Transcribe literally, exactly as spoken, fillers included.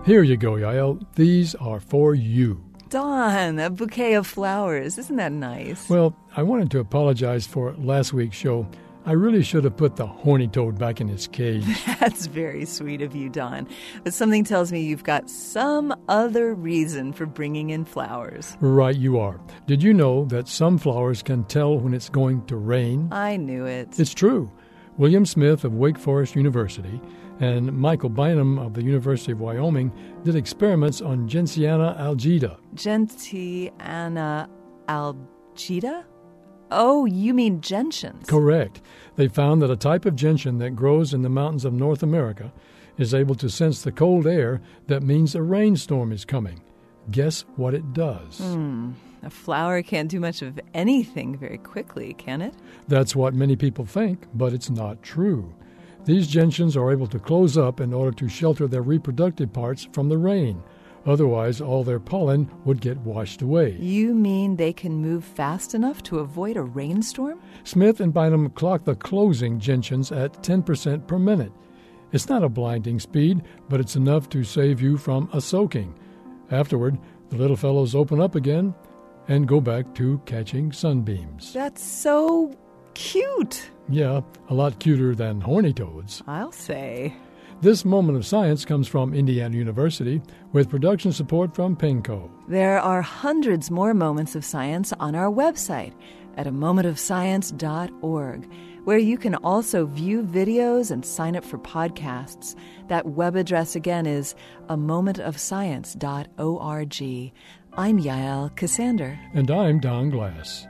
Here you go, Yael. These are for you. Don, a bouquet of flowers. Isn't that nice? Well, I wanted to apologize for last week's show. I really should have put the horny toad back in his cage. That's very sweet of you, Don. But something tells me you've got some other reason for bringing in flowers. Right, you are. Did you know that some flowers can tell when it's going to rain? I knew it. It's true. William Smith of Wake Forest University and Michael Bynum of the University of Wyoming did experiments on Gentiana algida. Gentiana algida? Oh, you mean gentians. Correct. They found that a type of gentian that grows in the mountains of North America is able to sense the cold air that means a rainstorm is coming. Guess what it does? Hmm. A flower can't do much of anything very quickly, can it? That's what many people think, but it's not true. These gentians are able to close up in order to shelter their reproductive parts from the rain. Otherwise, all their pollen would get washed away. You mean they can move fast enough to avoid a rainstorm? Smith and Bynum clocked the closing gentians at ten percent per minute. It's not a blinding speed, but it's enough to save you from a soaking. Afterward, the little fellows open up again and go back to catching sunbeams. That's so cute. Yeah, a lot cuter than horny toads. I'll say. This Moment of Science comes from Indiana University with production support from Penco. There are hundreds more moments of science on our website at a moment of science dot org, where you can also view videos and sign up for podcasts. That web address again is a moment of science dot org. I'm Yael Cassander. And I'm Don Glass.